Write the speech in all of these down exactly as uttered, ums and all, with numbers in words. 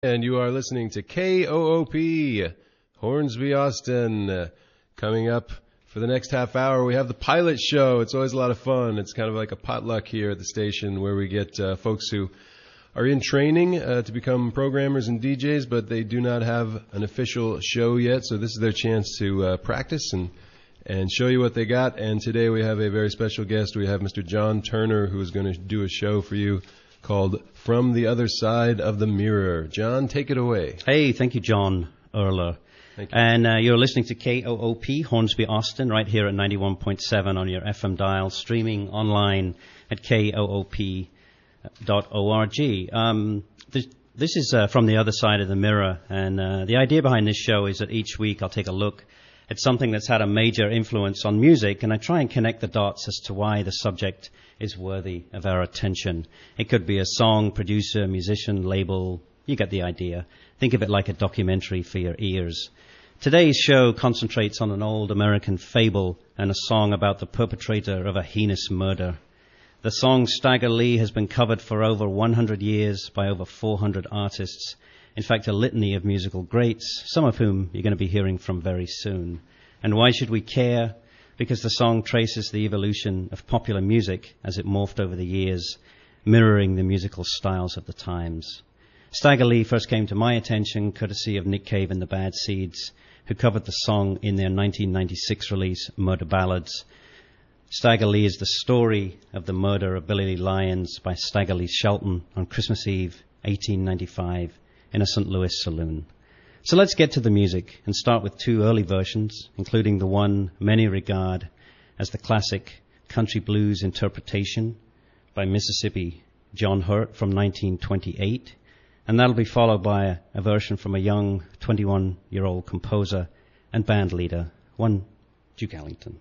And you are listening to K O O P, Hornsby, Austin. Uh, coming up for the next half hour, we have the pilot show. It's always a lot of fun. It's kind of like a potluck here at the station where we get uh, folks who are in training uh, to become programmers and D Js, but they do not have an official show yet. So this is their chance to uh, practice and and show you what they got. And today we have a very special guest. We have Mister John Turner, who is going to do a show for you called From the Other Side of the Mirror. John, take it away. Hey, thank you, John Erler. Thank you. And uh, you're listening to K O O P, Hornsby, Austin, right here at ninety-one point seven on your F M dial, streaming online at K O O P dot org. Um, this, this is uh, From the Other Side of the Mirror, and uh, the idea behind this show is that each week I'll take a look at something that's had a major influence on music, and I try and connect the dots as to why the subject is worthy of our attention. It could be a song, producer, musician, label. You get the idea. Think of it like a documentary for your ears. Today's show concentrates on an old American fable and a song about the perpetrator of a heinous murder. The song Stagger Lee has been covered for over one hundred years by over four hundred artists. In fact, a litany of musical greats, some of whom you're going to be hearing from very soon. And why should we care? Because the song traces the evolution of popular music as it morphed over the years, mirroring the musical styles of the times. Stagger Lee first came to my attention courtesy of Nick Cave and the Bad Seeds, who covered the song in their nineteen ninety-six release, Murder Ballads. Stagger Lee is the story of the murder of Billy Lee Lyons by Stagger Lee Shelton on Christmas Eve, eighteen ninety-five, in a Saint Louis saloon. So let's get to the music and start with two early versions, including the one many regard as the classic country blues interpretation by Mississippi John Hurt from nineteen twenty-eight, and that'll be followed by a, a version from a young twenty-one-year-old composer and band leader, one Duke Ellington.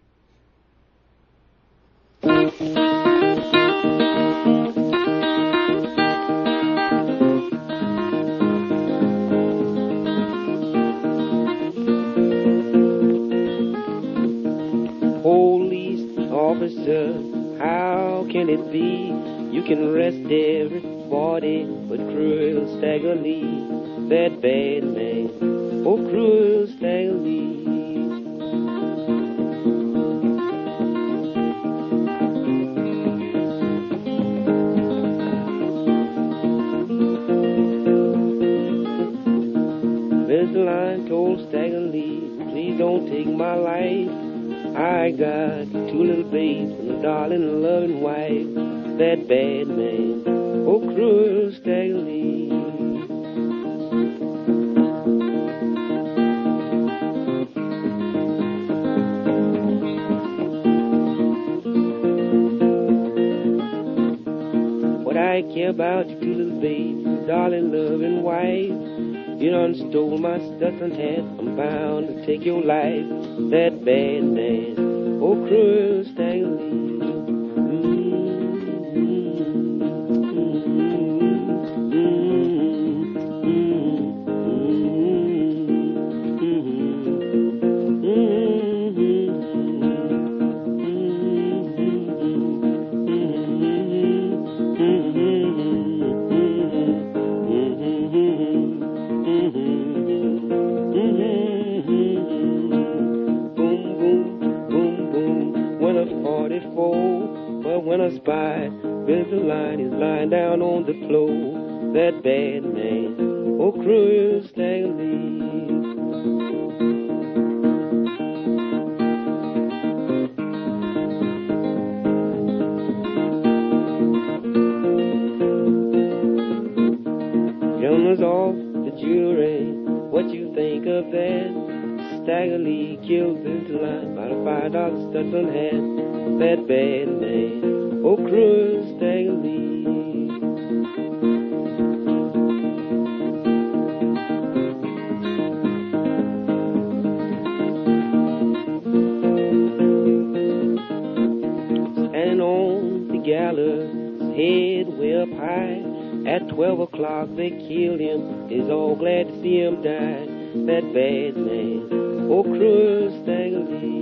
Officer, how can it be you can arrest everybody but cruel Stagger Lee, that bad man, oh cruel Stagger Lee. Mister Lion told Stagger Lee, please don't take my life. I got two little babes and a darling loving wife, that bad man, oh cruel Stagger Lee. What I care about you two little babes, and darling loving wife. You done stole my Stetson hat, I'm bound to take your life, that bad man, oh cruel Stagger Lee. When I spy, Billy the Lion is lying down on the floor, that bad man, oh cruel Stagger Lee. Gentlemen's off the jury, what you think of that? Stagger Lee killed Billy the Lion by the five dollar Stetson hat, that bad man, oh cruel Stagger Lee. Standing on the gallows, head way up high, at twelve o'clock they killed him, he's all glad to see him die, that bad man, oh cruel Stagger Lee.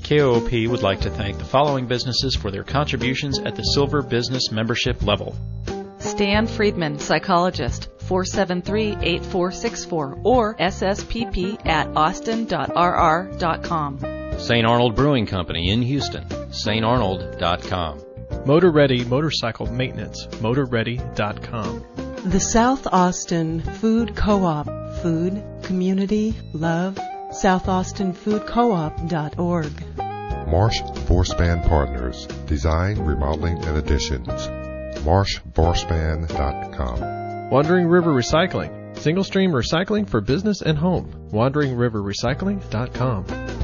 K O O P would like to thank the following businesses for their contributions at the Silver Business Membership level. Stan Friedman, psychologist, four seven three, eight four six four, or S S P P at austin dot r r dot com. Saint Arnold Brewing Company in Houston, saint arnold dot com. Motor Ready Motorcycle Maintenance, motor ready dot com. The South Austin Food Co-op, food, community, love, south austin food co op dot org. Marsh Vorspan Partners, design, remodeling, and additions, marsh vorspan dot com. Wandering River Recycling, single stream recycling for business and home, wandering river recycling dot com.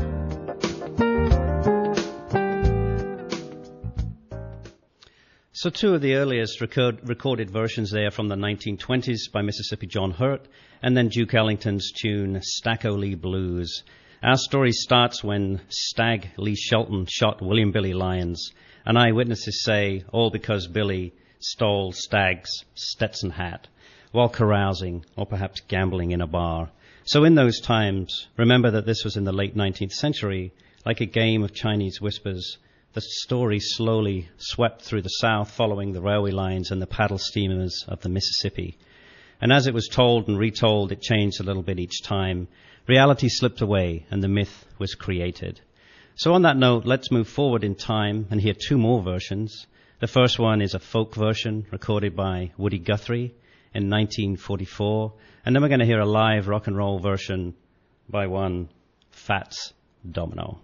So two of the earliest record, recorded versions there from the nineteen twenties by Mississippi John Hurt, and then Duke Ellington's tune Stacko Lee Blues. Our story starts when Stag Lee Shelton shot William Billy Lyons, and eyewitnesses say all because Billy stole Stag's Stetson hat while carousing or perhaps gambling in a bar. So in those times, remember that this was in the late nineteenth century, like a game of Chinese whispers. The story slowly swept through the South following the railway lines and the paddle steamers of the Mississippi. And as it was told and retold, it changed a little bit each time. Reality slipped away and the myth was created. So on that note, let's move forward in time and hear two more versions. The first one is a folk version recorded by Woody Guthrie in nineteen forty-four. And then we're going to hear a live rock and roll version by one Fats Domino.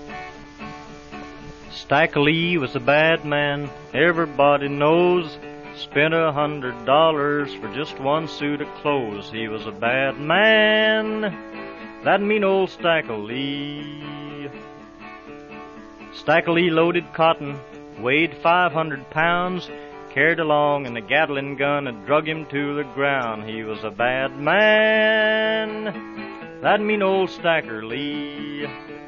Stack Lee was a bad man, everybody knows. Spent a hundred dollars for just one suit of clothes. He was a bad man, that mean old Stack Lee. Stack Lee loaded cotton, weighed five hundred pounds, carried along in a Gatling gun and drug him to the ground. He was a bad man, that mean old Stacker Lee.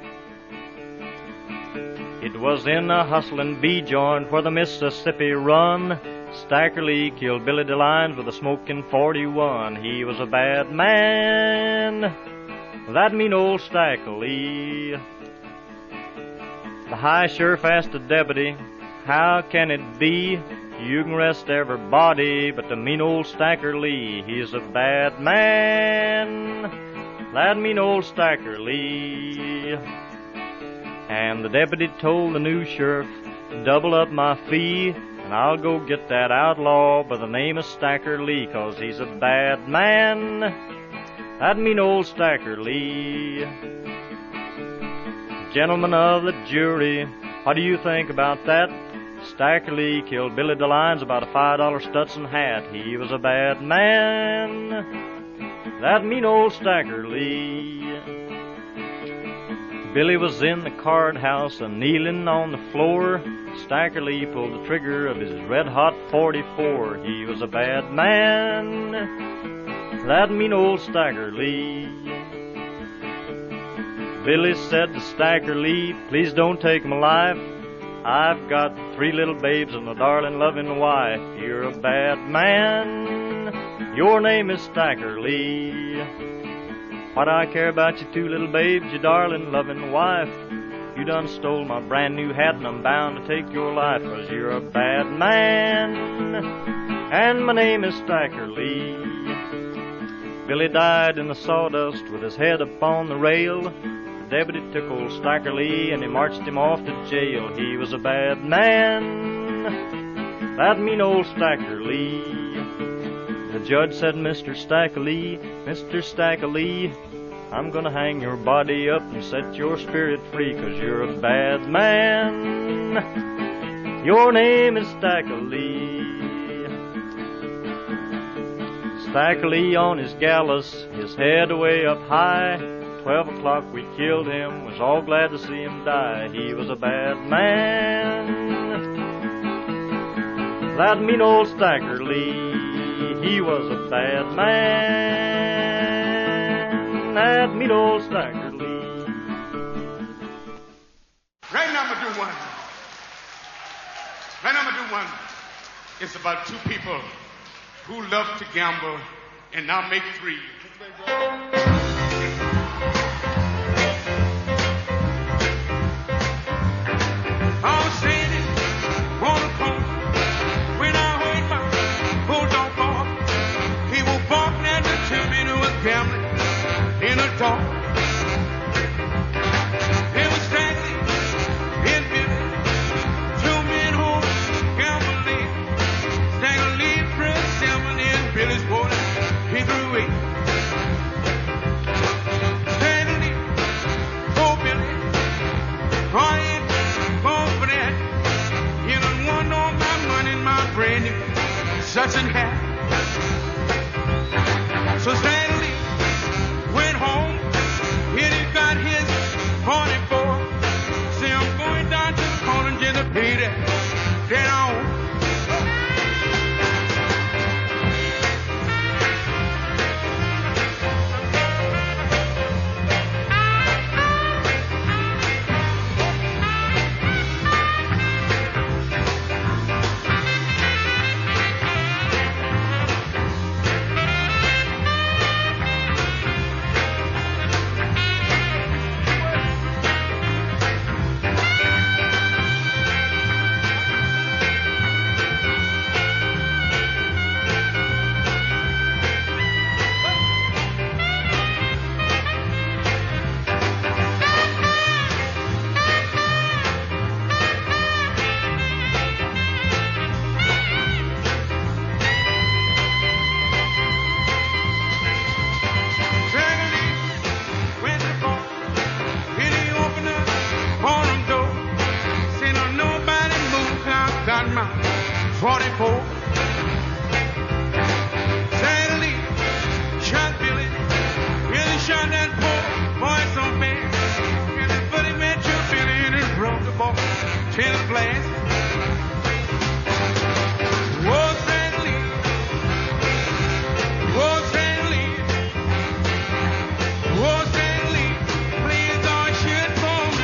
It was in a hustlin' bee-joint where the Mississippi run. Stacker Lee killed Billy DeLines with a smoking forty-one. He was a bad man, that mean old Stacker Lee. The high sheriff asked the deputy, how can it be you can arrest everybody but the mean old Stacker Lee? He's a bad man, that mean old Stacker Lee. And the deputy told the new sheriff, double up my fee, and I'll go get that outlaw by the name of Stacker Lee, 'cause he's a bad man, that mean old Stacker Lee. Gentlemen of the jury, what do you think about that? Stacker Lee killed Billy DeLines about a five dollar Stetson hat. He was a bad man, that mean old Stacker Lee. Billy was in the card house and kneeling on the floor. Stacker Lee pulled the trigger of his red-hot forty-four. He was a bad man, that mean old Stacker Lee. Billy said to Stacker Lee, please don't take my life. I've got three little babes and a darling loving wife. You're a bad man, your name is Stacker Lee. What I care about you two little babes, your darling loving wife? You done stole my brand new hat and I'm bound to take your life, 'cause you're a bad man, and my name is Stacker Lee. Billy died in the sawdust with his head upon the rail. The deputy took old Stacker Lee and he marched him off to jail. He was a bad man, that mean old Stacker Lee. The judge said, Mister Stacker Lee, Mister Stacker Lee, I'm gonna hang your body up and set your spirit free, 'cause you're a bad man, your name is Stacker Lee. Stacker Lee on his gallows, his head way up high. Twelve o'clock we killed him, was all glad to see him die. He was a bad man, that mean old Stacker Lee. He was a bad man, that mean old Stacker Lee. Right now I'm gonna do one. Right now I'm gonna do one. It's about two people who love to gamble and now make three. such an hat. So Stanley went home, and he got his forty-four. Say, I'm going down to the corner just to pay that, that on. forty-four. Sadly, shot Billy. Really shot that poor boy so bad. And the buddy man took Billy and he broke the ball till the blast. Whoa, Sadly. Whoa, Sadly. Whoa, Sadly. Please don't shoot for me.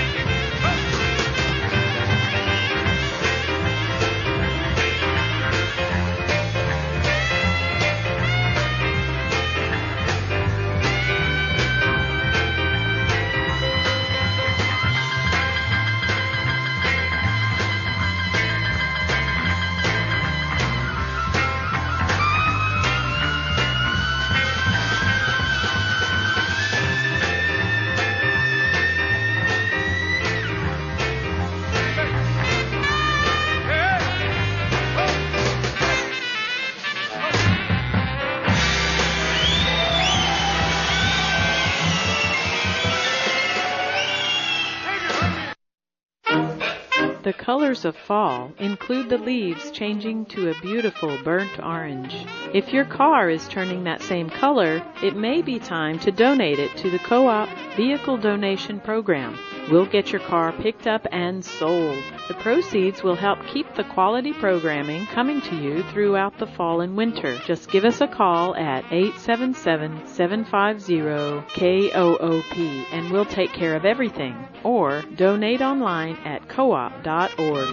The colors of fall include the leaves changing to a beautiful burnt orange. If your car is turning that same color, it may be time to donate it to the Co-op Vehicle Donation Program. We'll get your car picked up and sold. The proceeds will help keep the quality programming coming to you throughout the fall and winter. Just give us a call at eight seven seven, seven five zero, K O O P and we'll take care of everything. Or donate online at co op dot org.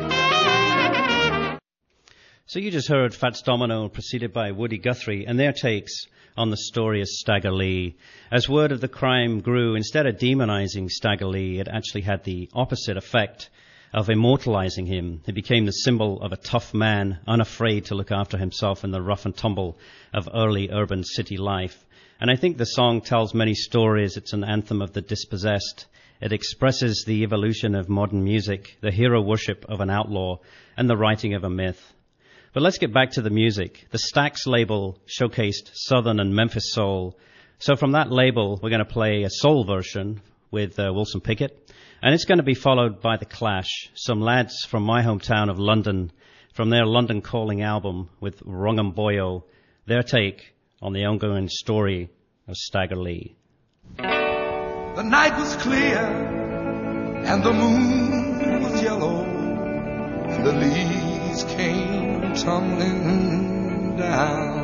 So you just heard Fats Domino preceded by Woody Guthrie and their takes on the story of Stagger Lee. As word of the crime grew, instead of demonizing Stagger Lee, it actually had the opposite effect of immortalizing him. He became the symbol of a tough man, unafraid to look after himself in the rough and tumble of early urban city life. And I think the song tells many stories. It's an anthem of the dispossessed. It expresses the evolution of modern music, the hero worship of an outlaw, and the writing of a myth. But let's get back to the music. The Stax label showcased Southern and Memphis soul. So from that label, we're going to play a soul version with uh, Wilson Pickett. And it's going to be followed by The Clash, some lads from my hometown of London, from their London Calling album with Rungam Boyo, their take on the ongoing story of Stagger Lee. The night was clear and the moon was yellow and the leaves came tumbling down.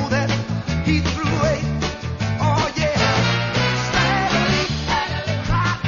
He threw eight, oh yeah, Stagger Lee,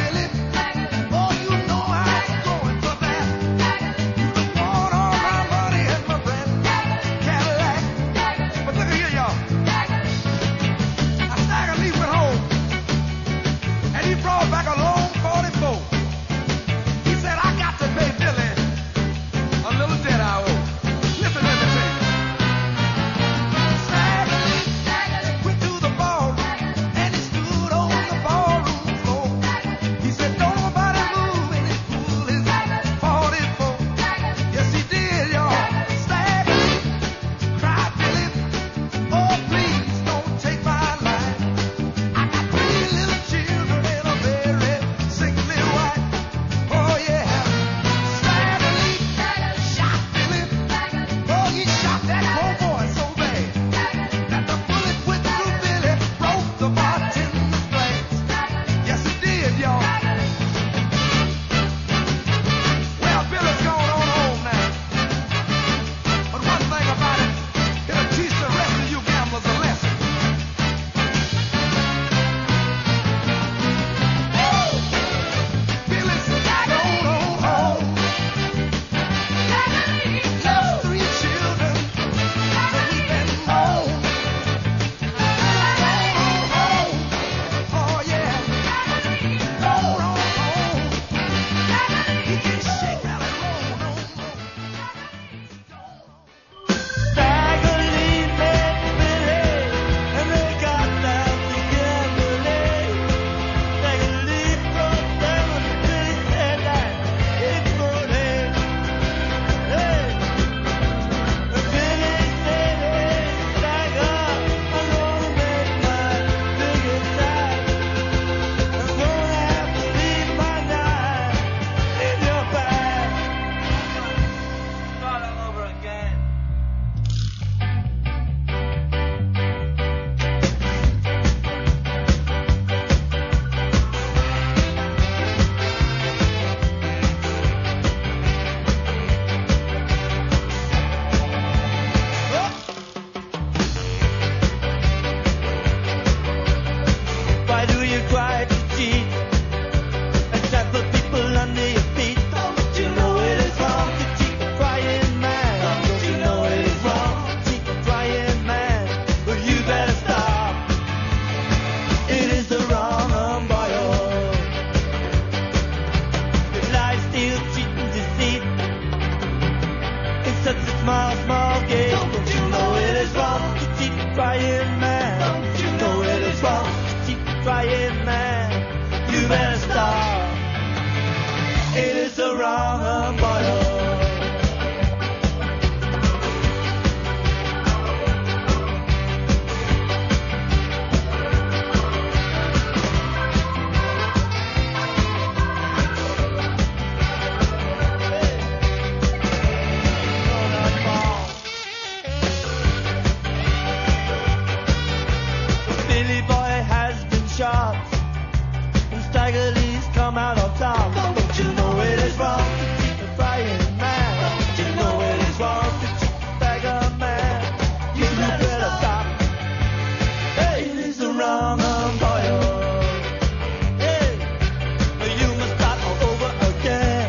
trying man, you better stop. It is the wrong umbrella. Stagger Lee's come out on top. Don't you know it is wrong to keep a frying man? Don't you know it is wrong to keep a stagger man? You better stop. Hey, it is the wrong boy. Hey, you must start all over again.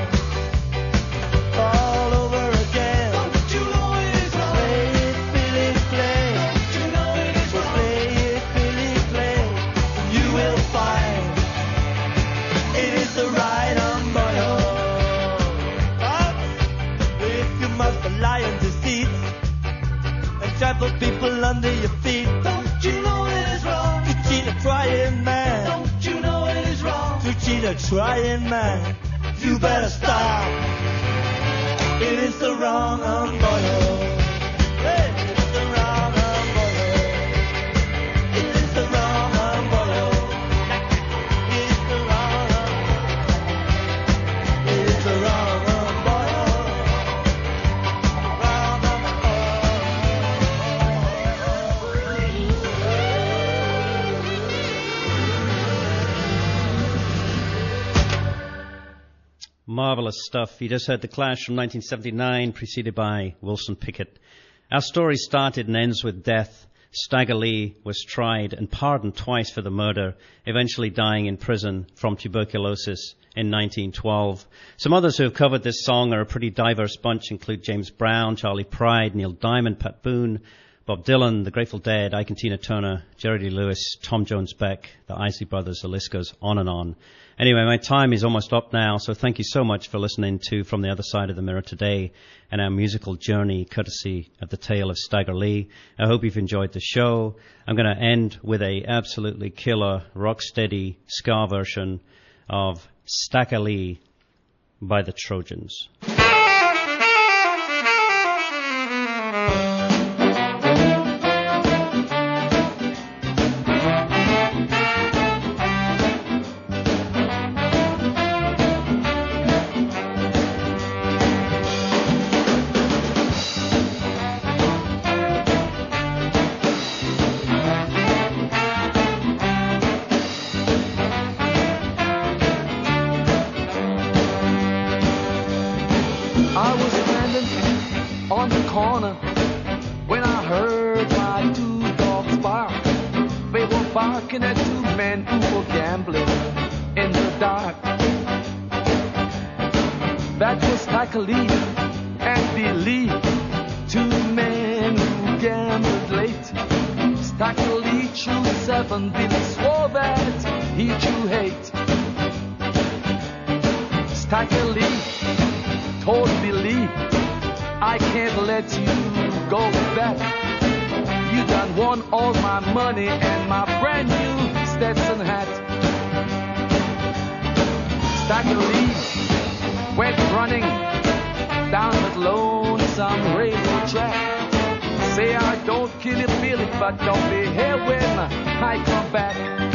All over again. Don't you know it is wrong? Play it, Billy, play. Don't you know it is wrong? Play it, Billy, play. You will find it is the right umbrella. If you must lie on deceit and trample people under your feet, don't you know it is wrong to cheat a trying man? Don't you know it is wrong to cheat a trying man? You better stop. It is the wrong umbrella. Hey, it's the wrong umbrella. It is the wrong umbrella. It's the wrong. It's the wrong umbrella. Wrong Marvelous stuff. You just heard The Clash from nineteen seventy-nine, preceded by Wilson Pickett. Our story started and ends with death. Stagger Lee was tried and pardoned twice for the murder, eventually dying in prison from tuberculosis in nineteen twelve. Some others who have covered this song are a pretty diverse bunch, include James Brown, Charlie Pride, Neil Diamond, Pat Boone, Bob Dylan, The Grateful Dead, Ike and Tina Turner, Jerry Lee Lewis, Tom Jones Beck, the Isley Brothers, the list goes on and on. Anyway, my time is almost up now, so thank you so much for listening to From the Other Side of the Mirror today and our musical journey courtesy of the tale of Stagger Lee. I hope you've enjoyed the show. I'm going to end with a absolutely killer, rock-steady ska version of Stagger Lee by the Trojans. Barking at two men who were gambling in the dark. That was Stagger Lee and Bill Lee, two men who gambled late. Stagger Lee drew seven, Billy swore that he drew eight. Stagger Lee told Billy, I can't let you go back. You done won all my money and my brand new Stetson hat. Stagger Lee went running down that lonesome railroad track. Say I don't kill you, Billy, but don't be here when I come back.